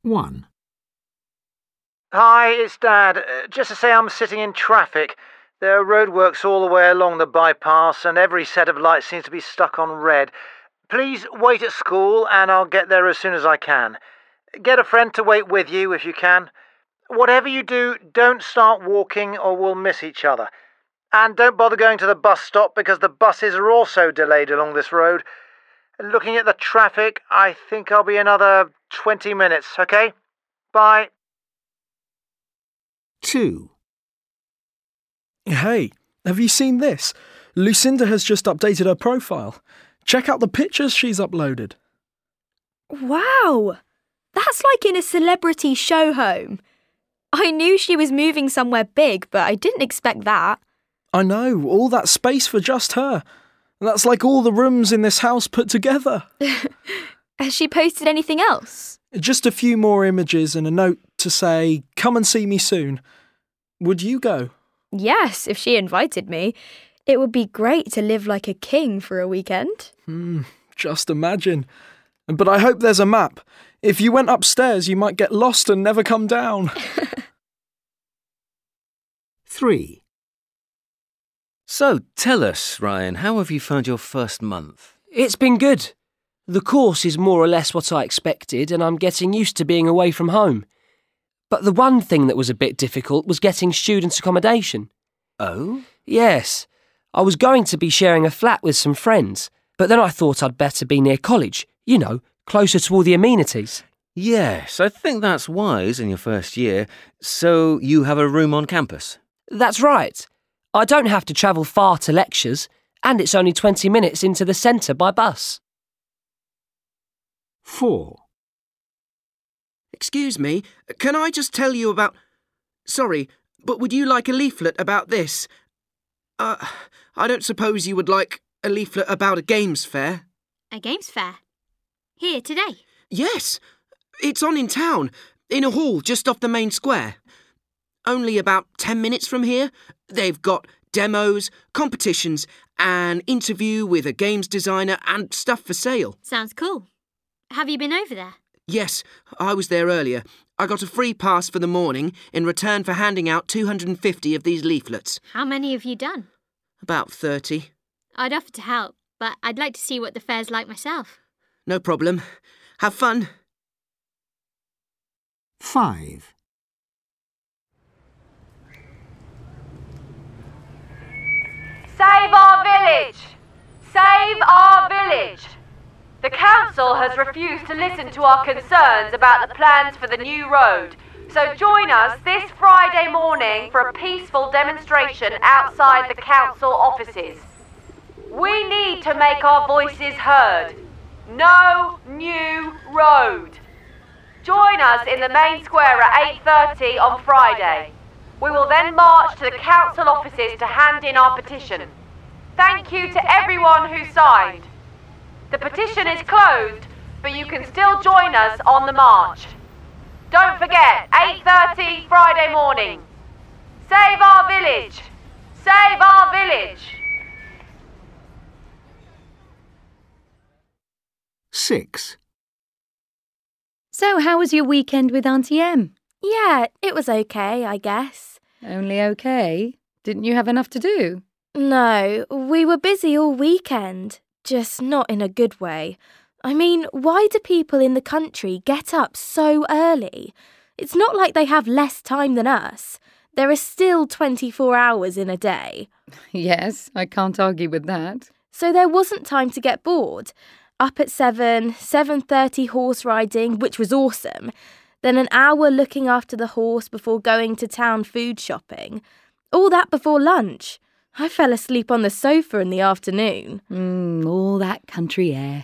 1. Hi, it's Dad. Just to say I'm sitting in traffic. There are roadworks all the way along the bypass and every set of lights seems to be stuck on red. Please wait at school and I'll get there as soon as I can. Get a friend to wait with you if you can. Whatever you do, don't start walking or we'll miss each other. And don't bother going to the bus stop because the buses are also delayed along this road. Looking at the traffic, I think I'll be another 20 minutes, okay? Bye. 2. Hey, have you seen this? Lucinda has just updated her profile. Check out the pictures she's uploaded. Wow! That's like in a celebrity show home. I knew she was moving somewhere big, but I didn't expect that. I know, all that space for just her. That's like all the rooms in this house put together. Has she posted anything else? Just a few more images and a note to say, come and see me soon. Would you go? Yes, if she invited me. It would be great to live like a king for a weekend. Just imagine. But I hope there's a map. If you went upstairs, you might get lost and never come down. 3. So, tell us, Ryan, how have you found your first month? It's been good. The course is more or less what I expected, and I'm getting used to being away from home. But the one thing that was a bit difficult was getting students' accommodation. Oh? Yes. I was going to be sharing a flat with some friends, but then I thought I'd better be near college, you know, closer to all the amenities. Yes, I think that's wise in your first year. So you have a room on campus? That's right. I don't have to travel far to lectures, and it's only 20 minutes into the centre by bus. 4. Excuse me, can I just tell you about... Sorry, but would you like a leaflet about this? I don't suppose you would like a leaflet about a games fair? A games fair? Here, today? Yes, it's on in town, in a hall just off the main square. Only about 10 minutes from here. They've got demos, competitions, an interview with a games designer and stuff for sale. Sounds cool. Have you been over there? Yes, I was there earlier. I got a free pass for the morning in return for handing out 250 of these leaflets. How many have you done? About 30. I'd offer to help, but I'd like to see what the fair's like myself. No problem. Have fun. 5. Save our village! Save our village! The council has refused to listen to our concerns about the plans for the new road, so join us this Friday morning for a peaceful demonstration outside the council offices. We need to make our voices heard. No new road. Join us in the main square at 8:30 on Friday. We will then march to the council offices to hand in our petition. Thank you to everyone who signed. The petition is closed, but you can still join us on the march. Don't forget, 8:30 Friday morning. Save our village! Save our village! 6. So how was your weekend with Auntie Em? Yeah, it was okay, I guess. Only okay? Didn't you have enough to do? No, we were busy all weekend. Just not in a good way. I mean, why do people in the country get up so early? It's not like they have less time than us. There are still 24 hours in a day. Yes, I can't argue with that. So there wasn't time to get bored. Up at 7:30 horse riding, which was awesome. Then an hour looking after the horse before going to town food shopping. All that before lunch. I fell asleep on the sofa in the afternoon. All that country air.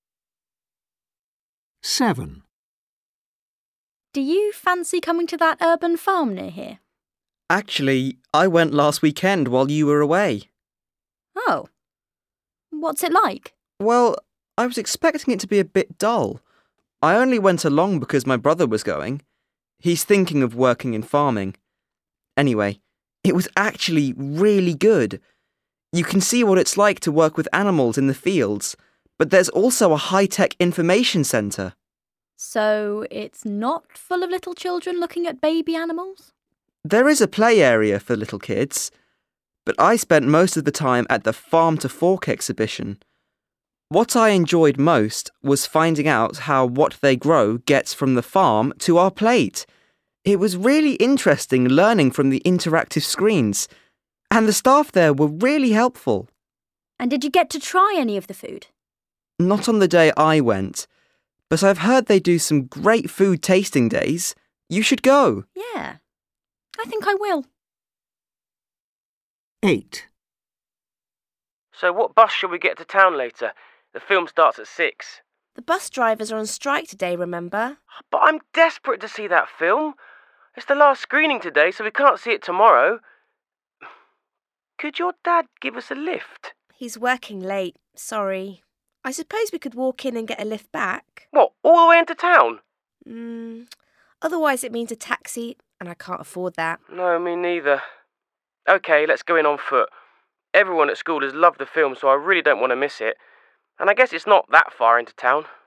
7. Do you fancy coming to that urban farm near here? Actually, I went last weekend while you were away. Oh. What's it like? Well, I was expecting it to be a bit dull. I only went along because my brother was going. He's thinking of working in farming. Anyway, it was actually really good. You can see what it's like to work with animals in the fields, but there's also a high-tech information centre. So it's not full of little children looking at baby animals? There is a play area for little kids, but I spent most of the time at the Farm to Fork exhibition. What I enjoyed most was finding out how what they grow gets from the farm to our plate. It was really interesting learning from the interactive screens, and the staff there were really helpful. And did you get to try any of the food? Not on the day I went, but I've heard they do some great food tasting days. You should go. Yeah, I think I will. 8. So what bus shall we get to town later? The film starts at 6. The bus drivers are on strike today, remember? But I'm desperate to see that film. It's the last screening today, so we can't see it tomorrow. Could your dad give us a lift? He's working late, sorry. I suppose we could walk in and get a lift back. What, all the way into town? Otherwise it means a taxi, and I can't afford that. No, me neither. OK, let's go in on foot. Everyone at school has loved the film, so I really don't want to miss it. And I guess it's not that far into town.